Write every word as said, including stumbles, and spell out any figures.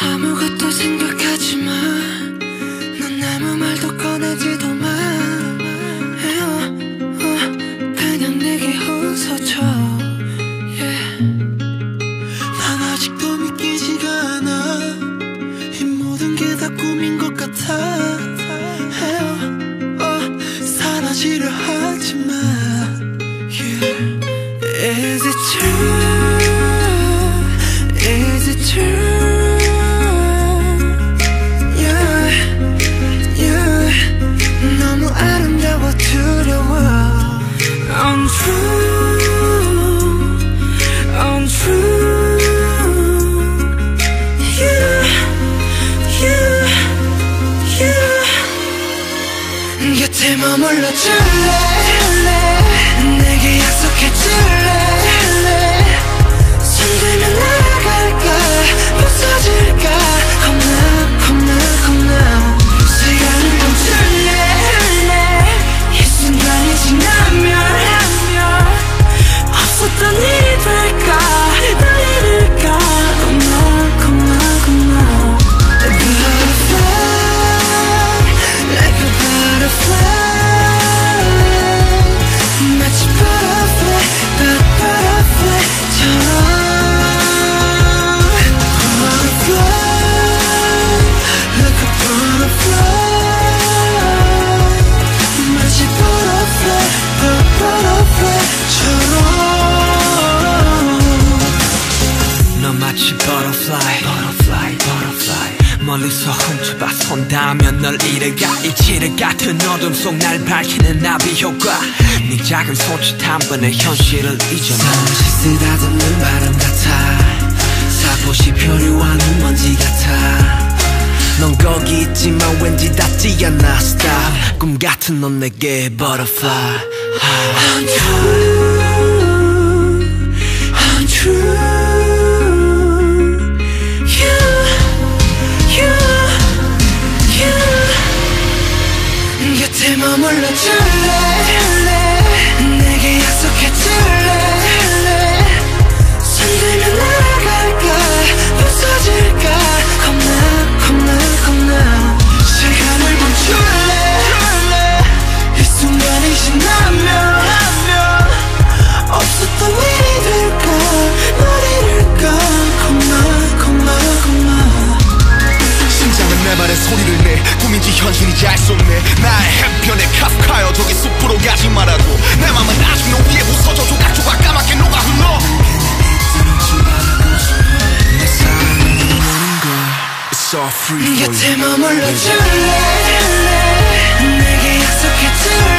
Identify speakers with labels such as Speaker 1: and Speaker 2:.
Speaker 1: 아무것도 생각하지 마. 넌 아무 말도 꺼내지도 마. 어, 그냥 내게 웃어줘. yeah. 난 아직도 믿기지가 않아. 이 모든 게 다 꿈인 것 같아. 어, 사라지려 하지 마. yeah. Is it true? Is it true? Untrue, untrue. You, you, you. 곁에 머물러 줄래? 내게 약속해 줄래? 손 들면 날아갈까? 부서질까? 겁나 겁나 겁나. 시간을 멈출래? 이 순간이 지나면 없었던 일이 될까? 날 잃을까? 겁나 겁나 겁나. A butterfly, like a butterfly. 마치 butterfly, but butterfly처럼. Butterfly, like a butterfly. 마치 butterfly, but butterfly처럼. 마치 butterfly, butterfly, butterfly. 멀리서 훔쳐봐 손 닿으면 널 잃어가. 이 지뢰 같은 어둠 속 날 밝히는 나비 효과. 네 작은 손짓 한 번에 현실을 잊어놔. 잠시 쓰다듬는 바람 같아. 살포시 표류한 먼지 같아. 넌 거기 있지만 왠지 닿지 않아. Stop. 꿈 같은 넌 내게 butterfly. Untrue, untrue. 곁에 머물러 줄래? 내게 약속해 줄래? 손 들면 날아갈까? 부서질까? 겁나 겁나 겁나. 시간을 멈출래? 이 순간이 지나면 없었던 일이 될까? 널 잃을까? 겁나 겁나 겁나.
Speaker 2: 심장은 내 말에 소리를 내. 꿈인지 현실인지 알 수 없네. 나의 해변에 카프카여 저기 숲으로 가지 말라고. 내 맘은 아직 너 위에 부서져 조각조각 까맣게 녹아 흘러. 내 사랑은 너는 걸 It's all free for you.
Speaker 1: 곁에 머물러 줄래? 내게 약속해 줄래?